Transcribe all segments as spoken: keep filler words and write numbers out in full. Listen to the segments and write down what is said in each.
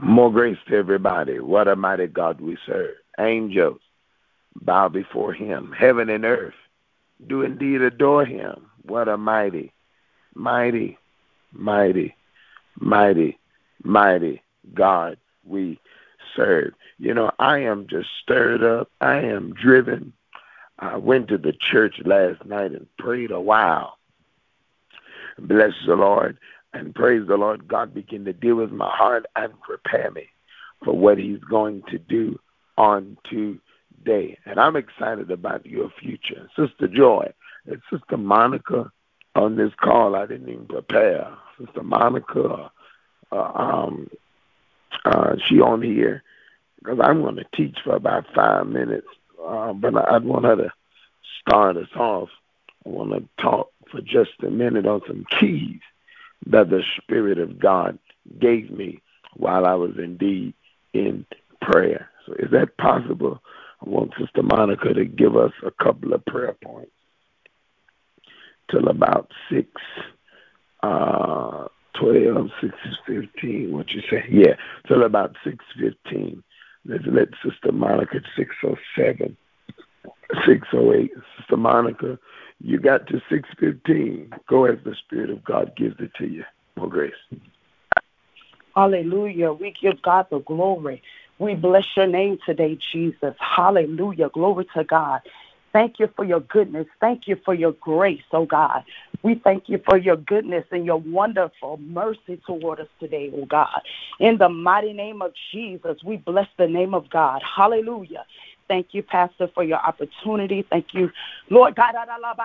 More grace to everybody. What a mighty God we serve. Angels bow before him. Heaven and earth do indeed adore him. What a mighty, mighty, mighty, mighty, mighty God we serve. You know, I am just stirred up. I am driven. I went to the church last night and prayed a while. Bless the Lord and praise the Lord. God began to deal with my heart and prepare me for what he's going to do on today. And I'm excited about your future. Sister Joy and Sister Monica on this call. I didn't even prepare. Sister Monica, uh, um, uh, she on here because I'm going to teach for about five minutes. Uh, but I'd want her to start us off. I want to talk for just a minute on some keys that the Spirit of God gave me while I was indeed in prayer. So is that possible? I want Sister Monica to give us a couple of prayer points till about six, uh, twelve, six fifteen. What you say? Yeah, till about six fifteen. Let's let Sister Monica at six oh seven, six oh eight. Sister Monica, you got to six fifteen. Go as the Spirit of God gives it to you. More grace. Hallelujah. We give God the glory. We bless your name today, Jesus. Hallelujah. Glory to God. Thank you for your goodness. Thank you for your grace, oh God. We thank you for your goodness and your wonderful mercy toward us today, oh God. In the mighty name of Jesus, we bless the name of God. Hallelujah. Thank you, Pastor, for your opportunity. Thank you, Lord God.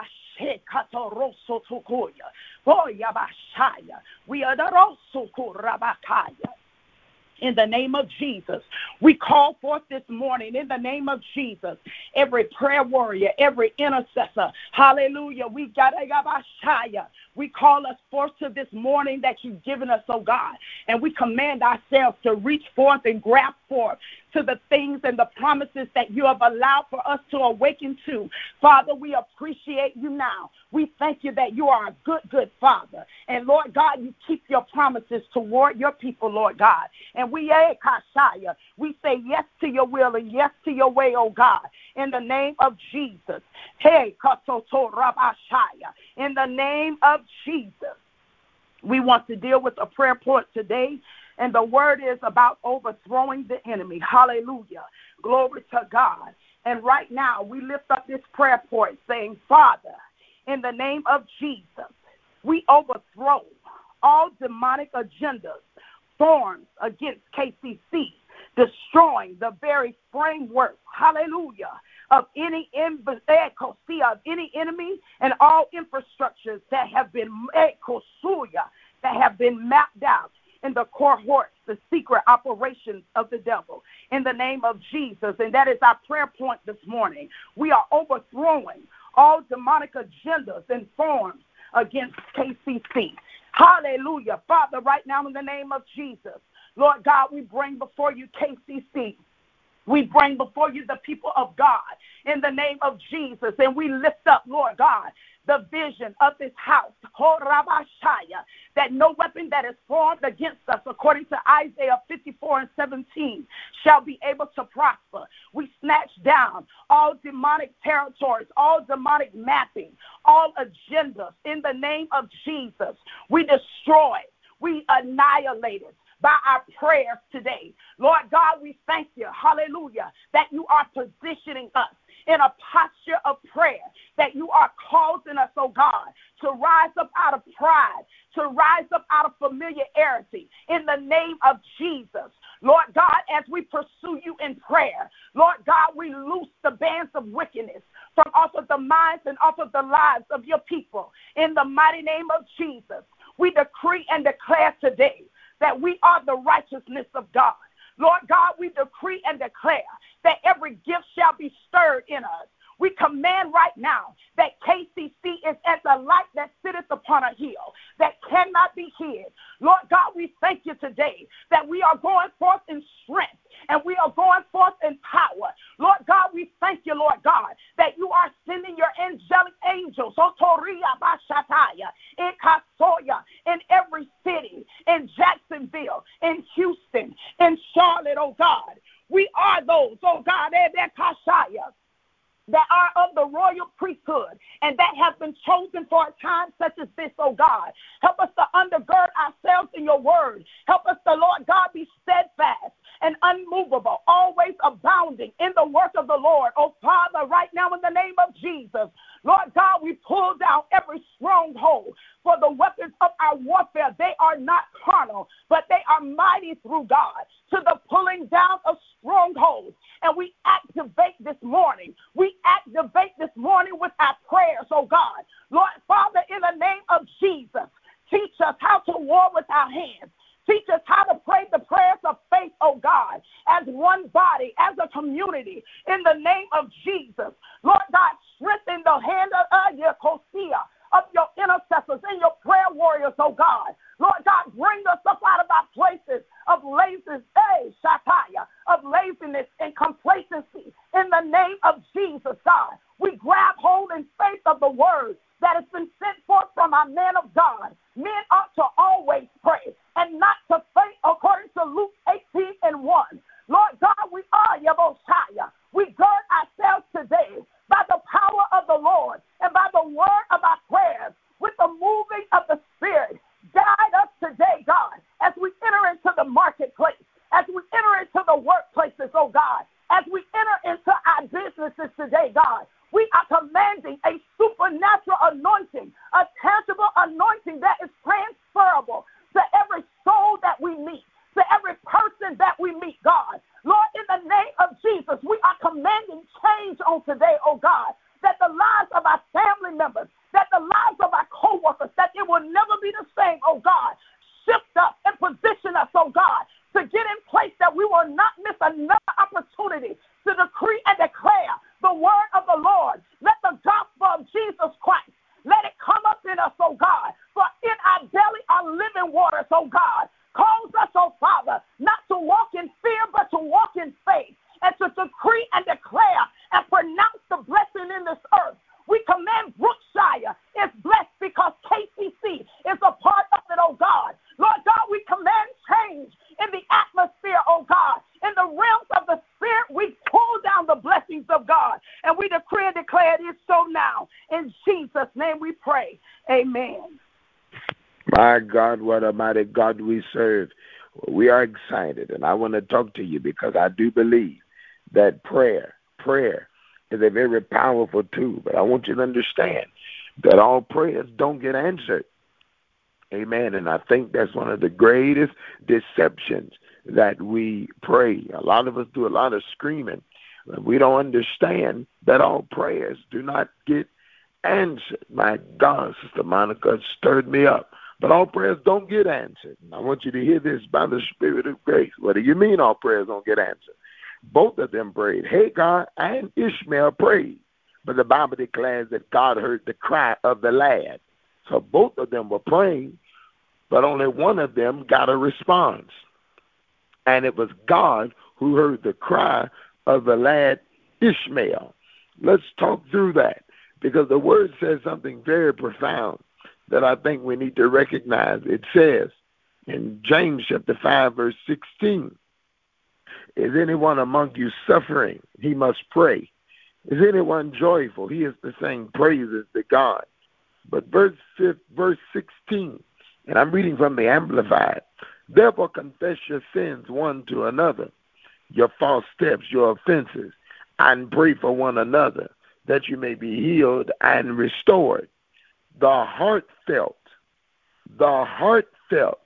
We are the in the name of Jesus, we call forth this morning, in the name of Jesus, every prayer warrior, every intercessor, hallelujah, we got a we call us forth to this morning that you've given us, oh God, and we command ourselves to reach forth and grab forth to the things and the promises that you have allowed for us to awaken to. Father, we appreciate you now. We thank you that you are a good, good Father. And Lord God, you keep your promises toward your people, Lord God. And we, we say yes to your will and yes to your way, oh God, in the name of Jesus. Hey, in the name of Jesus. We want to deal with a prayer point today. And the word is about overthrowing the enemy. Hallelujah. Glory to God. And right now, we lift up this prayer point saying, Father, in the name of Jesus, we overthrow all demonic agendas formed against K C C, destroying the very framework, hallelujah, of any of any enemy and all infrastructures that have been that have been mapped out in the cohorts, the secret operations of the devil, in the name of Jesus. And that is our prayer point this morning. We are overthrowing all demonic agendas and forms against K C C. Hallelujah. Father, right now in the name of Jesus, Lord God, we bring before you K C C. We bring before you the people of God in the name of Jesus. And we lift up, Lord God, the vision of this house, that no weapon that is formed against us, according to Isaiah fifty-four and seventeen, shall be able to prosper. We snatch down all demonic territories, all demonic mapping, all agendas in the name of Jesus. We destroy, we annihilate it by our prayers today. Lord God, we thank you, hallelujah, that you are positioning us in a posture of prayer, that you are causing us, oh God, to rise up out of pride, to rise up out of familiarity in the name of Jesus. Lord God, as we pursue you in prayer, Lord God, we loose the bands of wickedness from off of the minds and off of the lives of your people. In the mighty name of Jesus, we decree and declare today that we are the righteousness of God. Lord God, we decree and declare that every gift shall be stirred in us. We command right now that K C C is as a light that sitteth upon a hill that cannot be hid. Lord God, we thank you today that we are going forth in strength and we are going forth in power. Lord God, we thank you, Lord God, that you are sending your angelic angels in every city, in Jacksonville, in Houston, in the royal priesthood, and that have been chosen for a time such as this, oh God. Help us to undergird ourselves in your word. Help us to, Lord God, be steadfast and unmovable, always abounding in the work of the Lord. Oh, Father, right now in the name of Jesus, Lord God, we pull down every stronghold, for the weapons of our warfare, they are not carnal, but they are mighty through God to the pulling down of strongholds. And we activate this morning. We activate this morning with our prayers, oh God. Lord, Father, in the name of Jesus, teach us how to war with our hands. Teach us how to pray the prayers of faith, oh God, as one body, as a community, in the name of Jesus. Lord God, strengthen the hand of uh, Yekosia, of your intercessors and your prayer warriors, oh God. Lord God, bring us up out of our places of laziness, hey, shataya, of laziness and complacency. In the name of Jesus, God, we grab hold in faith of the word that has been sent forth from our man of God. Men ought to always pray and not to faint, according to Luke eighteen and one. Lord God, we are Yeboshaya. We gird ourselves today by the power of the Lord and by the word of our prayers with the moving of the Spirit. Guide us today, God, as we enter into the marketplace, as we enter into the workplaces, oh God, as we enter into our businesses today, God. We are commanding a supernatural anointing, a tangible anointing that is transferable to every soul that we meet, to every person that we meet, God. Lord, in the name of Jesus, we are commanding change on today, oh God, that the lives of our family members, that the lives of our co-workers, that it will never be the same, oh God. Shift us and position us, oh God, to get in place that we will not miss another opportunity to decree and declare the word of the Lord. Let the gospel of Jesus Christ, let it come up in us, oh God. For in our belly are living waters, oh God. Cause us, oh Father, not to walk in fear, but to walk in faith, and to decree and declare and pronounce the blessing in this earth. We command Brookshire is blessed because K C C is a part of it, oh God. Lord God, we command change in the atmosphere, oh God. In the realms of the Spirit, we pull down the blessings of God, and we decree and declare it is so now. In Jesus' name we pray. Amen. My God, what a mighty God we serve. We are excited, and I want to talk to you because I do believe that prayer, prayer is a very powerful tool. But I want you to understand that all prayers don't get answered. Amen. And I think that's one of the greatest deceptions that we pray. A lot of us do a lot of screaming. We don't understand that all prayers do not get answered. My God, Sister Monica stirred me up. But all prayers don't get answered. And I want you to hear this by the Spirit of grace. What do you mean all prayers don't get answered? Both of them prayed. Hagar and Ishmael prayed. But the Bible declares that God heard the cry of the lad. So both of them were praying, but only one of them got a response. And it was God who heard the cry of the lad Ishmael. Let's talk through that, because the word says something very profound that I think we need to recognize. It says in James chapter five, verse sixteen, is anyone among you suffering? He must pray. Is anyone joyful? He is to sing praises to God. But verse fifth, verse sixteen, and I'm reading from the Amplified. Therefore confess your sins one to another, your false steps, your offenses, and pray for one another, that you may be healed and restored. The heartfelt, the heartfelt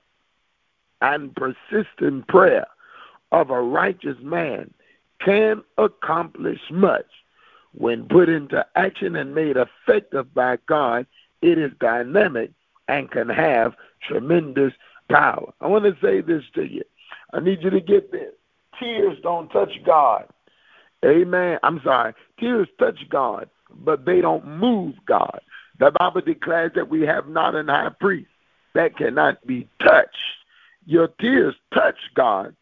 and persistent prayer of a righteous man can accomplish much. When put into action and made effective by God, it is dynamic and can have tremendous power. I want to say this to you. I need you to get this. Tears don't touch God. Amen. I'm sorry. Tears touch God, but they don't move God. The Bible declares that we have not an high priest that cannot be touched. Your tears touch God,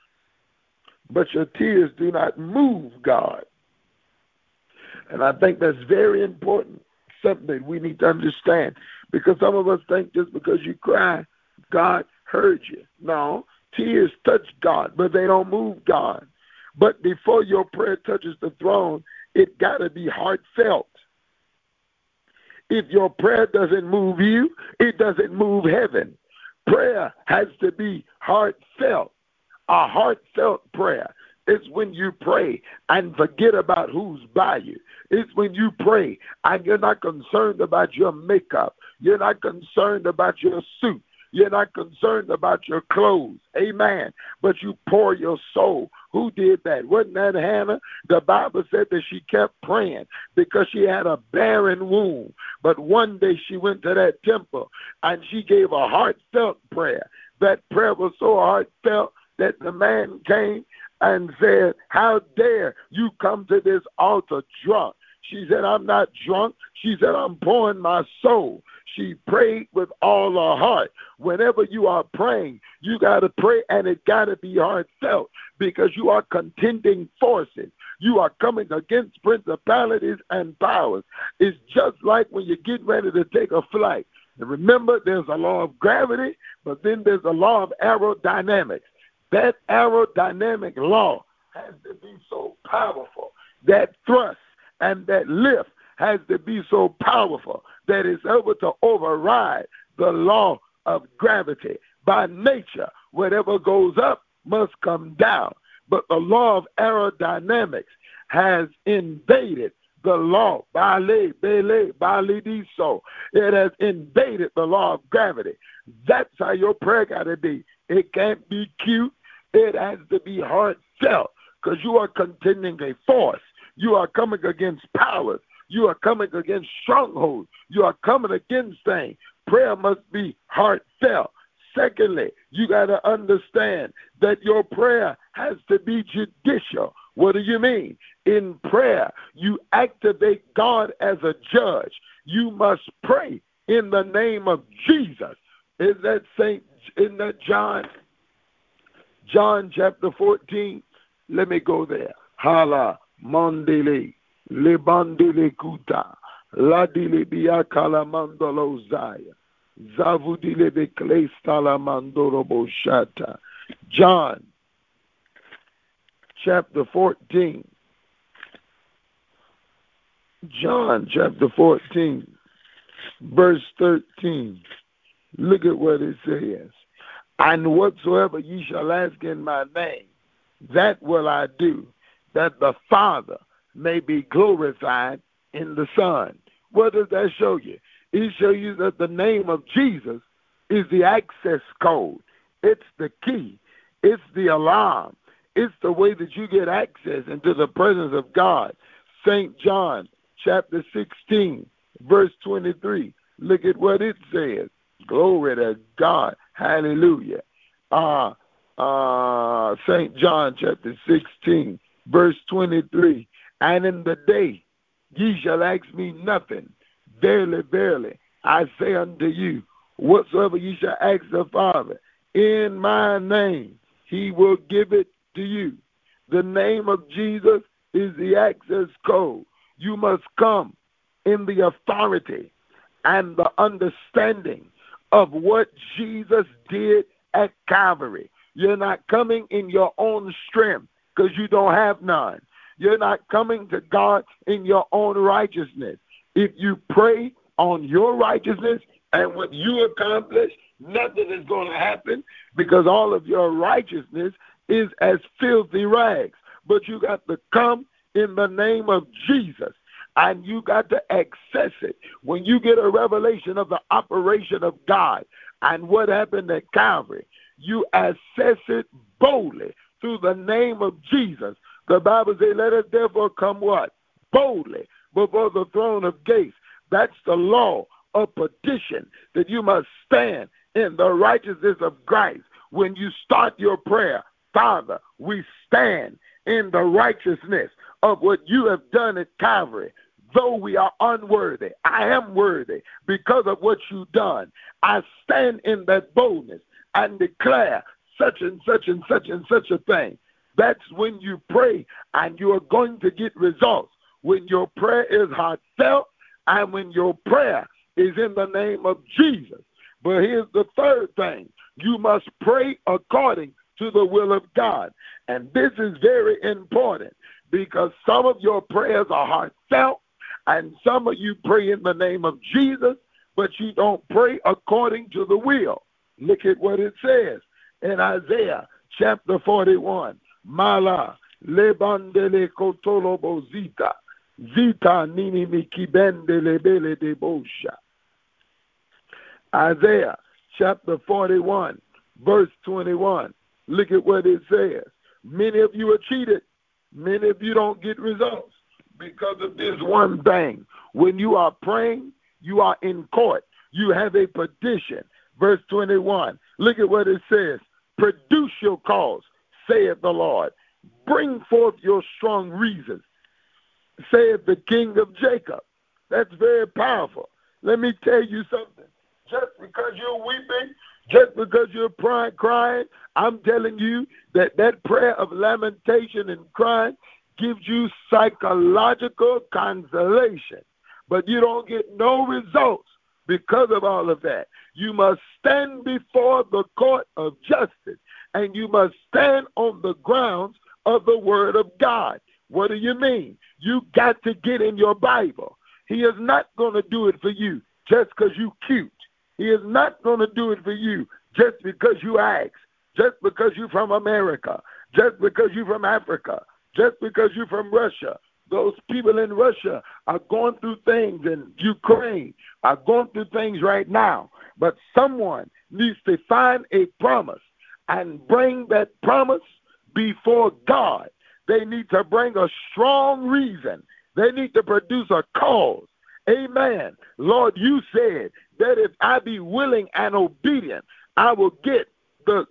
but your tears do not move God. And I think that's very important, something we need to understand, because some of us think just because you cry, God heard you. No, tears touch God, but they don't move God. But before your prayer touches the throne, It got to be heartfelt. If your prayer doesn't move you, it doesn't move heaven. Prayer has to be heartfelt. A heartfelt prayer is when you pray and forget about who's by you. It's when you pray and you're not concerned about your makeup. You're not concerned about your suit. You're not concerned about your clothes. Amen. But you pour your soul. Who did that? Wasn't that Hannah? The Bible said that she kept praying because she had a barren womb. But one day she went to that temple and she gave a heartfelt prayer. That prayer was so heartfelt that the man came and said, how dare you come to this altar drunk? She said, I'm not drunk. She said, I'm pouring my soul. She prayed with all her heart. Whenever you are praying, you got to pray, and it got to be heartfelt because you are contending forces. You are coming against principalities and powers. It's just like when you get ready to take a flight. And remember, there's a law of gravity, but then there's a law of aerodynamics. That aerodynamic law has to be so powerful. That thrust and that lift has to be so powerful that it's able to override the law of gravity. By nature, whatever goes up must come down. But the law of aerodynamics has invaded the law. Bale, bele, balidiso. It has invaded the law of gravity. That's how your prayer got to be. It can't be cute. It has to be heartfelt because you are contending a force. You are coming against powers. You are coming against strongholds. You are coming against things. Prayer must be heartfelt. Secondly, you got to understand that your prayer has to be judicial. What do you mean? In prayer, you activate God as a judge. You must pray in the name of Jesus. Is that Saint? Isn't that John? John chapter fourteen. Let me go there. Hala mandele lebandele kuta ladile biakala mandolo zaya zavudile beklestala mandoro boshata. John chapter fourteen. John chapter fourteen, verse thirteen. Look at what it says. And whatsoever ye shall ask in my name, that will I do, that the Father may be glorified in the Son. What does that show you? It shows you that the name of Jesus is the access code. It's the key. It's the alarm. It's the way that you get access into the presence of God. Saint John chapter sixteen, verse twenty-three. Look at what it says. Glory to God. Hallelujah. Uh, uh, Saint John chapter sixteen, verse twenty-three. And in the day ye shall ask me nothing. Verily, verily, I say unto you, whatsoever ye shall ask the Father in my name, he will give it to you. The name of Jesus is the access code. You must come in the authority and the understanding of what Jesus did at Calvary. You're not coming in your own strength because you don't have none. You're not coming to God in your own righteousness. If you pray on your righteousness and what you accomplish, nothing is going to happen because all of your righteousness is as filthy rags. But you got to come in the name of Jesus. And you got to access it. When you get a revelation of the operation of God and what happened at Calvary, you access it boldly through the name of Jesus. The Bible says, let us therefore come what? Boldly before the throne of grace. That's the law of petition, that you must stand in the righteousness of Christ. When you start your prayer, Father, we stand in the righteousness of what you have done at Calvary. Though we are unworthy, I am worthy because of what you've done. I stand in that boldness and declare such and such and such and such a thing. That's when you pray and you are going to get results. When your prayer is heartfelt and when your prayer is in the name of Jesus. But here's the third thing. You must pray according to the will of God. And this is very important because some of your prayers are heartfelt, and some of you pray in the name of Jesus, but you don't pray according to the will. Look at what it says in Isaiah chapter forty-one. Mala lebandele kotolobo zita zita nini mikibendele bele de bosha. Isaiah chapter forty-one, verse twenty-one. Look at what it says. Many of you are cheated. Many of you don't get results because of this one thing. When you are praying, you are in court. You have a petition. Verse twenty-one. Look at what it says. Produce your cause, saith the Lord. Bring forth your strong reasons, saith the King of Jacob. That's very powerful. Let me tell you something. Just because you're weeping, just because you're crying, I'm telling you that that prayer of lamentation and crying gives you psychological consolation. But you don't get no results because of all of that. You must stand before the court of justice, and you must stand on the grounds of the word of God. What do you mean? You got to get in your Bible. He is not going to do it for you just because you cute. He is not going to do it for you just because you ask, just because you're from America, just because you're from Africa, just because you're from Russia. Those people in Russia are going through things, in Ukraine are going through things right now. But someone needs to find a promise and bring that promise before God. They need to bring a strong reason. They need to produce a cause. Amen. Lord, you said that if I be willing and obedient, I will get the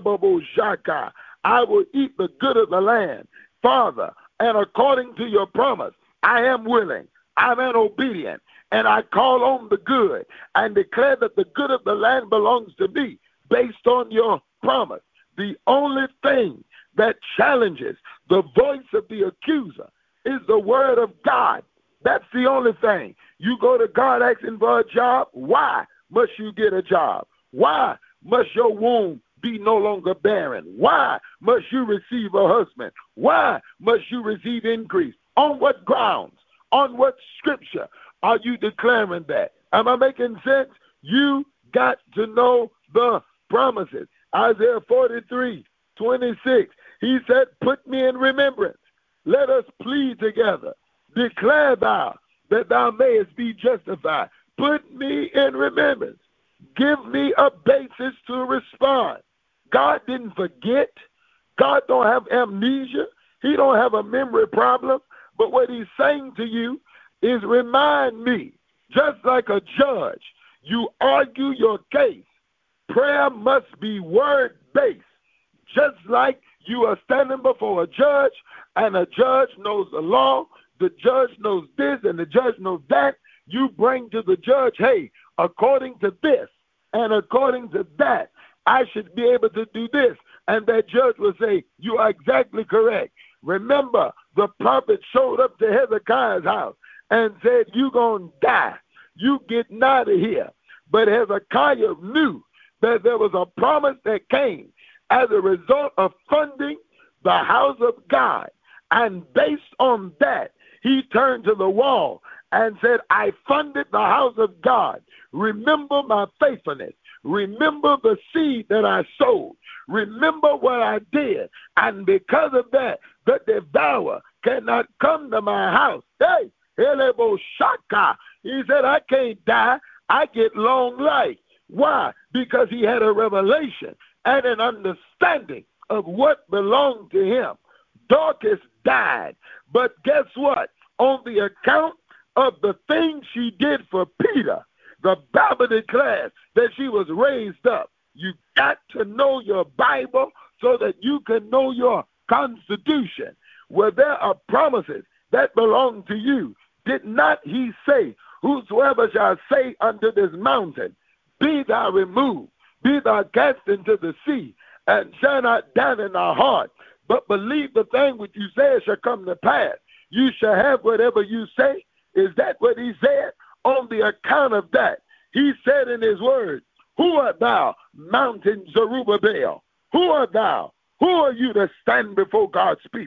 shaka. I will eat the good of the land. Father, and according to your promise, I am willing, I am obedient, and I call on the good and declare that the good of the land belongs to me based on your promise. The only thing that challenges the voice of the accuser is the word of God. That's the only thing. You go to God asking for a job. Why must you get a job? Why must your womb be no longer barren? Why must you receive a husband? Why must you receive increase? On what grounds? On what scripture are you declaring that? Am I making sense? You got to know the promises. Isaiah forty-three, twenty-six. He said, put me in remembrance. Let us plead together. Declare thou that thou mayest be justified. Put me in remembrance. Give me a basis to respond. God didn't forget. God don't have amnesia. He don't have a memory problem. But what he's saying to you is remind me, just like a judge, you argue your case. Prayer must be word-based. Just like you are standing before a judge, and a judge knows the law, the judge knows this, and the judge knows that. You bring to the judge, hey, according to this, and according to that, I should be able to do this. And that judge will say, you are exactly correct. Remember, the prophet showed up to Hezekiah's house and said, you're going to die. You getting out of here. But Hezekiah knew that there was a promise that came as a result of funding the house of God. And based on that, he turned to the wall and said, I funded the house of God. Remember my faithfulness. Remember the seed that I sowed. Remember what I did. And because of that, the devourer cannot come to my house. Hey, Helebo Shaka. He said, I can't die. I get long life. Why? Because he had a revelation and an understanding of what belonged to him. Dorcas died. But guess what? On the account of the things she did for Peter, the Bible declares that she was raised up. You got to know your Bible so that you can know your Constitution, where there are promises that belong to you. Did not he say, whosoever shall say unto this mountain, be thou removed, be thou cast into the sea, and shall not doubt in thy heart, but believe the thing which you say shall come to pass. You shall have whatever you say. Is that what he said? On the account of that, he said in his word, who art thou, mountain Zerubbabel? Who art thou? Who are you to stand before God's people?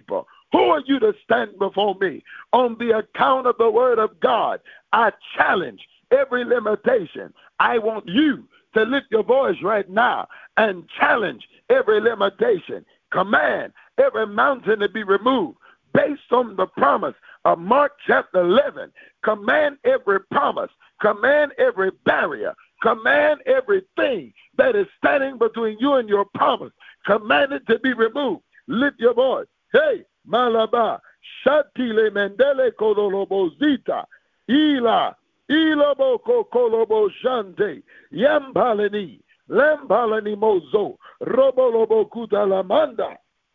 Who are you to stand before me? On the account of the word of God, I challenge every limitation. I want you to lift your voice right now and challenge every limitation. Command every mountain to be removed based on the promise of Mark chapter eleven. Command every promise. Command every barrier. Command everything that is standing between you and your promise. Command it to be removed. Lift your voice. Hey, Malaba, Shatile Mendele Kolobozita, Ila, Ilaboko Kolobo Shante, Yambalani, Lambalani Mozo, Robolobo Kutalamanda.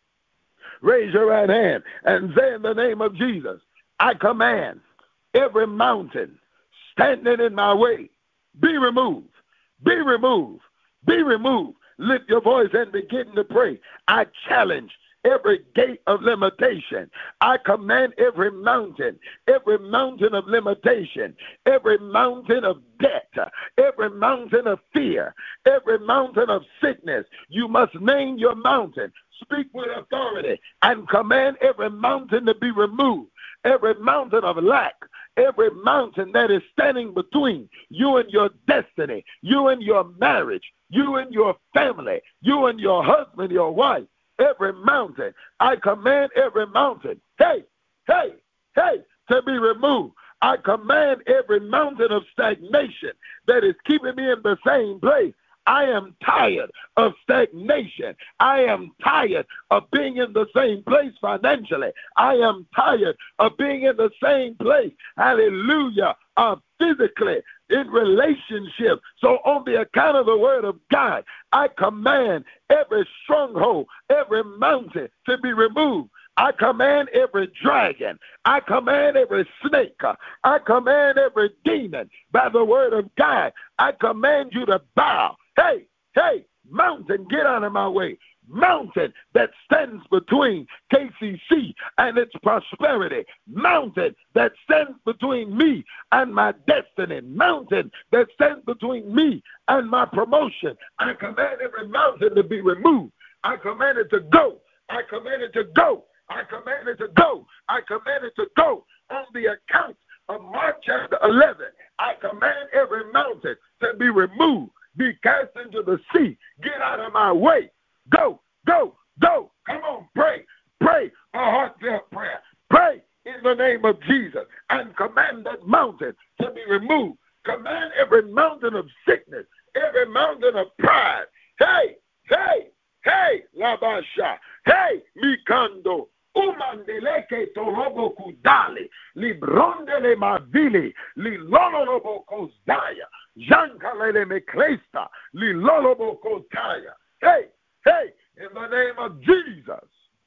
Raise your right hand and say, in the name of Jesus, I command every mountain standing in my way, be removed, be removed, be removed. Lift your voice and begin to pray. I challenge every gate of limitation. I command every mountain, every mountain of limitation, every mountain of debt, every mountain of fear, every mountain of sickness. You must name your mountain. Speak with authority and command every mountain to be removed. Every mountain of lack, every mountain that is standing between you and your destiny, you and your marriage, you and your family, you and your husband, your wife, every mountain. I command every mountain, hey, hey, hey, to be removed. I command every mountain of stagnation that is keeping me in the same place. I am tired of stagnation. I am tired of being in the same place financially. I am tired of being in the same place, hallelujah, uh, physically, in relationship. So on the account of the word of God, I command every stronghold, every mountain to be removed. I command every dragon. I command every snake. I command every demon by the word of God. I command you to bow. Hey, hey, mountain, get out of my way. Mountain that stands between K C C and its prosperity. Mountain that stands between me and my destiny. Mountain that stands between me and my promotion. I command every mountain to be removed. I command it to go. I command it to go. I command it to go. I command it to go. On the account of Mark chapter eleven, I command every mountain to be removed, be cast into the sea. Get out of my way. Go, go, go. Come on, pray. Pray a heartfelt prayer. Pray in the name of Jesus and command that mountain to be removed. Command every mountain of sickness, every mountain of pride. Hey, hey, hey, Labasha. Hey, Mikando. Umandeleke torobo kudali, librondele mavili, li lololobo kozaya, jankalele meklesta, li lolobo kotaya. Hey, hey, in the name of Jesus.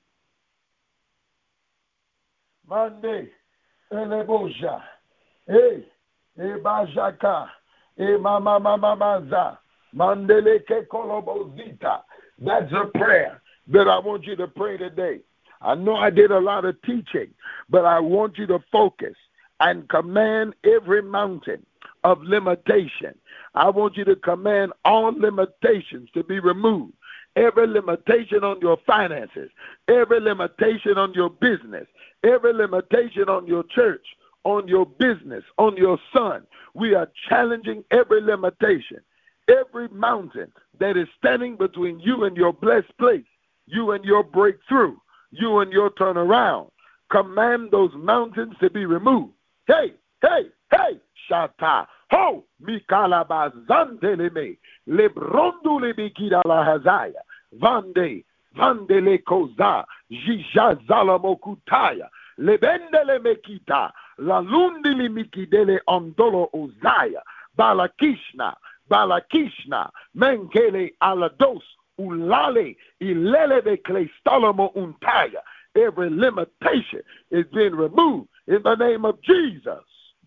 Mande, eleboja, hey, ebajaka, e mama mama maza, mandeleke kolobozita. That's a prayer that I want you to pray today. I know I did a lot of teaching, but I want you to focus and command every mountain of limitation. I want you to command all limitations to be removed. Every limitation on your finances, every limitation on your business, every limitation on your church, on your business, on your son. We are challenging every limitation, every mountain that is standing between you and your blessed place, you and your breakthrough, you and your turnaround. Command those mountains to be removed. Hey, hey, hey, Shata. Ho, Mikalaba Zandeleme, Lebrondu Lebikida la Hazaya, Vande, Vandele Koza, Jija Zalamokutaya, Lebendele Mekita, Lalundili Mikidele Ondolo Ozaya, Balakishna, Balakishna, Menkele Alados, Ulale, Ilele de Klestalomo Untaya. Every limitation is being removed in the name of Jesus.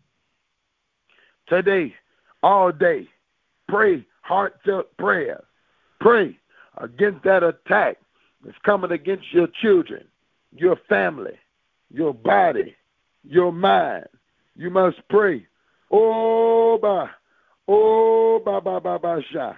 Today, all day, pray heartfelt prayers. Pray against that attack that's coming against your children, your family, your body, your mind. You must pray. Oh, ba, oh, ba, ba, ba, ba, sha.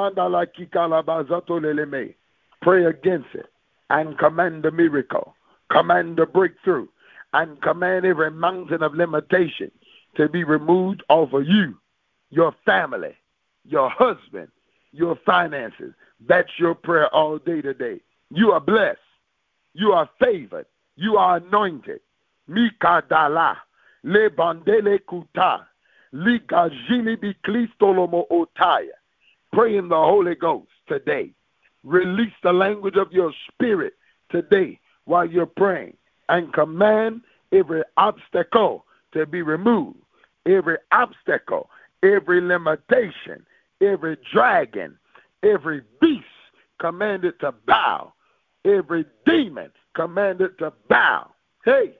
Pray against it and command the miracle. command the breakthrough, and command every mountain of limitation to be removed off of you, your family, your husband, your finances. That's your prayer all day today. You are blessed. You are favored. You are anointed. Mikadala, le bandele kuta, li gajili bi klistolomo otaya. Pray in the Holy Ghost today. Release the language of your spirit today while you're praying, and command every obstacle to be removed. Every obstacle, every limitation, every dragon, every beast commanded to bow. Every demon commanded to bow. Hey,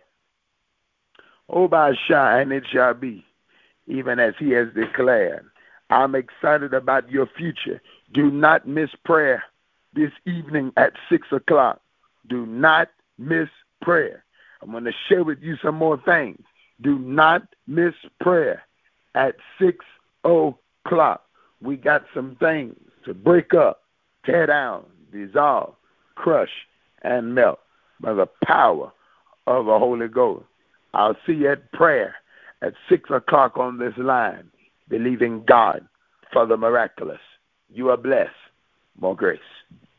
Obasha, and it shall be, even as he has declared. I'm excited about your future. Do not miss prayer this evening at six o'clock. Do not miss prayer. I'm going to share with you some more things. Do not miss prayer at six o'clock. We got some things to break up, tear down, dissolve, crush, and melt by the power of the Holy Ghost. I'll see you at prayer at six o'clock on this line, believing God for the miraculous. You are blessed. More grace.